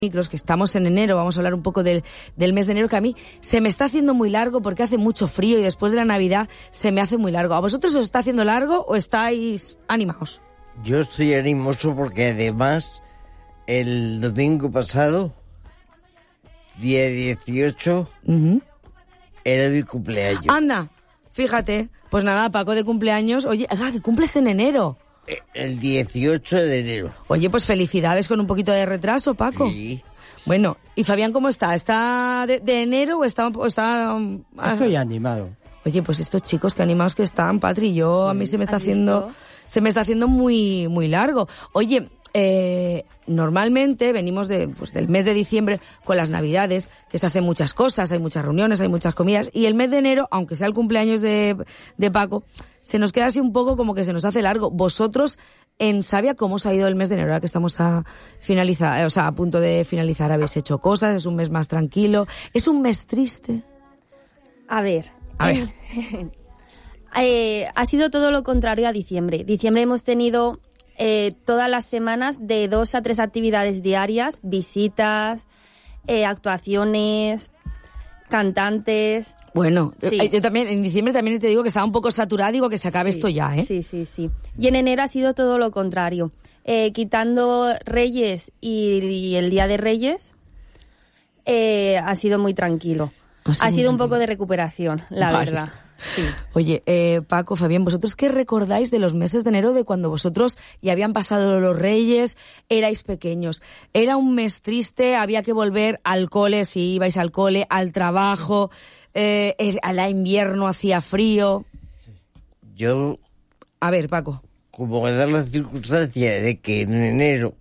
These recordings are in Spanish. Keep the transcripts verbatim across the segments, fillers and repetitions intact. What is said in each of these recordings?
micros, que estamos en enero, vamos a hablar un poco del, del mes de enero, que a mí se me está haciendo muy largo porque hace mucho frío y después de la Navidad se me hace muy largo. ¿A vosotros os está haciendo largo o estáis animados? Yo estoy animoso porque además el domingo pasado, día dieciocho, uh-huh. era mi cumpleaños. Anda, fíjate, pues nada, Paco de cumpleaños, oye, ah, que cumples en enero. El dieciocho de enero. Oye, pues felicidades con un poquito de retraso, Paco. Sí. Bueno, ¿y Fabián cómo está? ¿Está de, de enero o está...? O está um, Estoy animado. Oye, pues estos chicos, qué animados que están, Patri. Yo, a mí se me está haciendo... Visto? Se me está haciendo muy, muy largo. Oye, eh, normalmente venimos de, pues, del mes de diciembre con las Navidades, que se hacen muchas cosas, hay muchas reuniones, hay muchas comidas, y el mes de enero, aunque sea el cumpleaños de, de Paco, se nos queda así un poco como que se nos hace largo. Vosotros, en Savia, ¿cómo os ha ido el mes de enero? Ahora que estamos a finalizar, o sea, a punto de finalizar, ¿habéis hecho cosas? ¿Es un mes más tranquilo? ¿Es un mes triste? A ver. A ver. eh, ha sido todo lo contrario a diciembre. Diciembre hemos tenido eh, todas las semanas de dos a tres actividades diarias, visitas, eh, actuaciones, cantantes. Bueno, sí. yo también, en diciembre también te digo que estaba un poco saturado, digo que se acabe sí, esto ya, ¿eh? Sí, sí, sí. Y en enero ha sido todo lo contrario. Eh, quitando Reyes y, y el Día de Reyes, eh, ha sido muy tranquilo. Ha sido, ha sido un poco de recuperación, la vale. verdad. Sí. Oye, eh, Paco, Fabián, ¿vosotros qué recordáis de los meses de enero de cuando vosotros ya habían pasado los Reyes, erais pequeños? ¿Era un mes triste? ¿Había que volver al cole, si ibais al cole, al trabajo? Eh, ¿Al invierno hacía frío? Yo... A ver, Paco. Como me da la circunstancia de que en enero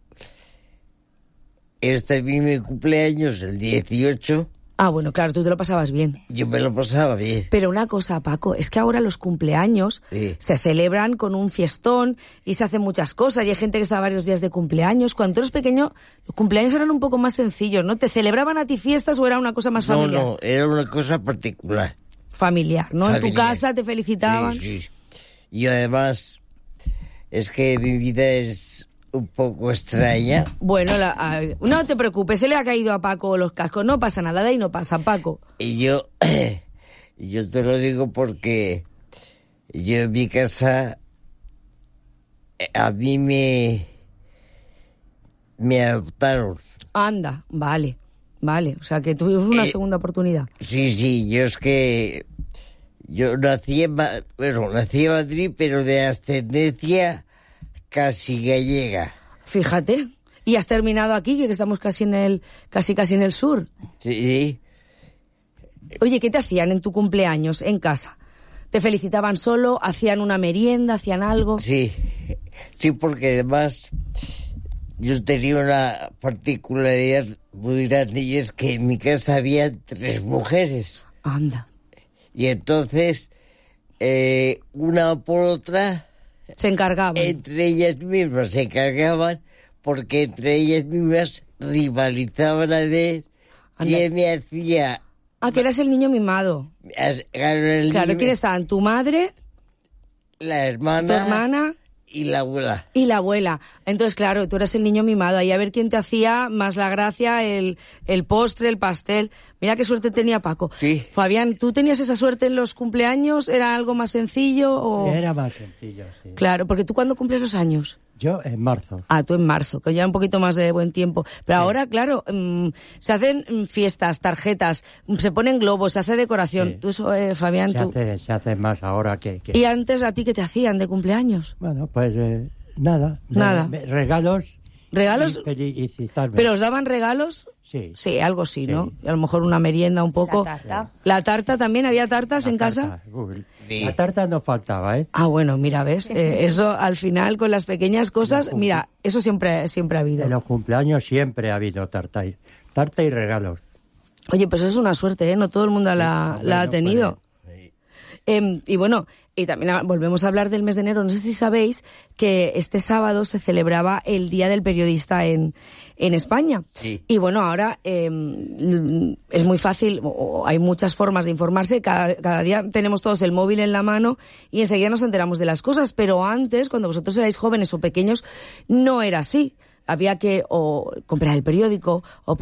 este es mi cumpleaños, el dieciocho... Ah, bueno, claro, tú te lo pasabas bien. Yo me lo pasaba bien. Pero una cosa, Paco, es que ahora los cumpleaños sí. se celebran con un fiestón y se hacen muchas cosas. Y hay gente que está varios días de cumpleaños. Cuando tú eres pequeño, los cumpleaños eran un poco más sencillos, ¿no? ¿Te celebraban a ti fiestas o era una cosa más familiar? No, no, era una cosa particular. Familiar, ¿no? Familiar. En tu casa te felicitaban. Sí, sí. Y además, es que mi vida es un poco extraña. Bueno, la, a, no te preocupes, se le ha caído a Paco los cascos, no pasa nada, de ahí no pasa, Paco. Y yo, yo te lo digo porque yo en mi casa, a mí me, me adoptaron. Anda, vale, vale, o sea que tuvimos una eh, segunda oportunidad. Sí, sí, yo es que, yo nací en, bueno, nací en Madrid, pero de ascendencia casi gallega. Fíjate. ¿Y has terminado aquí, que estamos casi en el casi casi en el sur? Sí. Oye, ¿qué te hacían en tu cumpleaños en casa? ¿Te felicitaban solo? ¿Hacían una merienda? ¿Hacían algo? Sí. Sí, porque además yo tenía una particularidad muy grande y es que en mi casa había tres mujeres. Anda. Y entonces, eh, una por otra... Se encargaban. Entre ellas mismas se encargaban porque entre ellas mismas rivalizaban a ver quién me hacía... Ah, que eras el niño mimado. Claro, el claro niño... ¿quién estaban? ¿Tu madre? La hermana... ¿Tu hermana? Y la abuela. Y la abuela. Entonces, claro, tú eras el niño mimado. Ahí a ver quién te hacía más la gracia, el, el postre, el pastel. Mira qué suerte tenía Paco. Sí. Fabián, ¿tú tenías esa suerte en los cumpleaños? ¿Era algo más sencillo o...? Sí, era más sencillo, sí. Claro, porque tú ¿cuándo cumples los años? Yo en marzo. Ah, tú en marzo, que ya un poquito más de buen tiempo. Pero sí. Ahora, claro, mmm, se hacen fiestas, tarjetas, se ponen globos, se hace decoración. Sí. Tú eso, eh, Fabián, se tú... Hace, se hace más ahora que, que... ¿Y antes a ti qué te hacían de cumpleaños? Bueno, pues eh, nada. Nada. Me, regalos. ¿Regalos? Y felicitarme. ¿Pero os daban regalos? Sí. Sí, algo sí, sí. ¿no? Y a lo mejor una merienda un poco. La tarta. ¿La tarta también? ¿Había tartas La en tarta, casa? Google. Sí. La tarta no faltaba, ¿eh? Ah, bueno, mira, ¿ves? Eh, eso al final con las pequeñas cosas, mira, eso siempre, siempre ha habido. En los cumpleaños siempre ha habido tarta y, tarta y regalos. Oye, pues eso es una suerte, ¿eh? No todo el mundo la, sí, la ha bueno, tenido. Pues, sí. Eh, y bueno, y también volvemos a hablar del mes de enero. No sé si sabéis que este sábado se celebraba el Día del Periodista en, en España. Sí. Y bueno, ahora eh, es muy fácil, o hay muchas formas de informarse. Cada, cada día tenemos todos el móvil en la mano y enseguida nos enteramos de las cosas. Pero antes, cuando vosotros erais jóvenes o pequeños, no era así. había que o comprar el periódico o